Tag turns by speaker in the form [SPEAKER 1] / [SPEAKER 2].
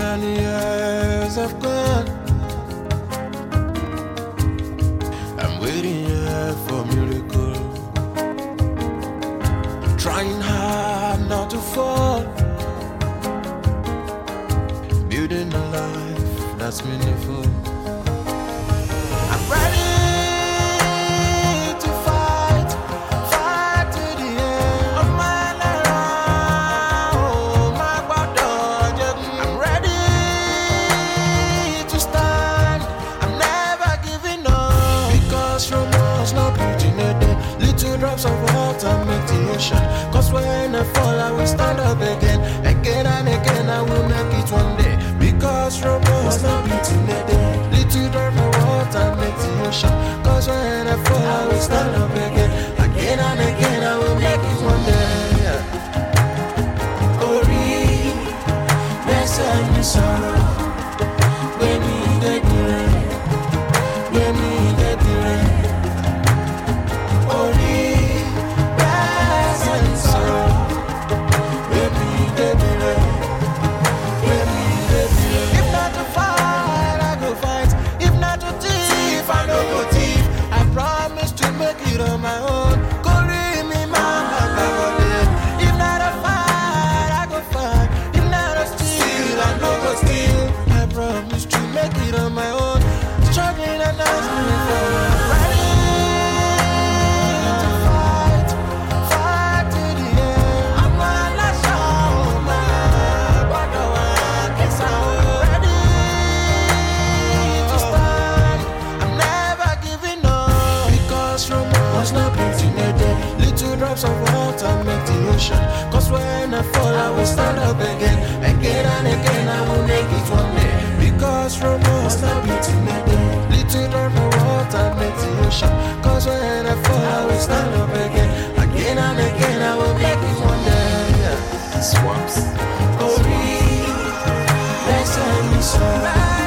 [SPEAKER 1] many years have gone. I'm waiting here for a miracle. Trying hard not to fall. Building a life that's meaningful. I'm ready to fight to the end of my life. Oh, my God, I'm ready to stand. I'm never giving up. Because romance not beauty in a day. Little drops of water make the ocean. Cause when I fall, I will stand up again. Again and again, I will make it one day. Because romance not beauty in a day. Little drops of water make the ocean. Cause when I fall, I will stand up again. Again and again, I will make it one day. Ori, blessed me sorrow. When me get the rain. When me get the rain. Ori, blessed me sorrow. When me get the rain. When me get the rain. If not to fight, I go fight. If not to thief, I no go thief. I promise to make it on my own. Kori mi mama kabode. If not to fight, I go fight. If not to steal, I no go steal. I promise to make it on my own. Struggling and asking for ready to fight to the end. I'm gonna show my what I guess I'm ready to stand. I'm never giving up. Because romance not beauty in a day. Little drops of water make the ocean. Cause when I fall, I will stand up again. Again and again, I will make it one day. Because romance not beauty in a day. Little drops of water make the ocean. Cause when I fall, I will stand up again. Again and again, I will make it one day. Swamps. Ori, blessed me so.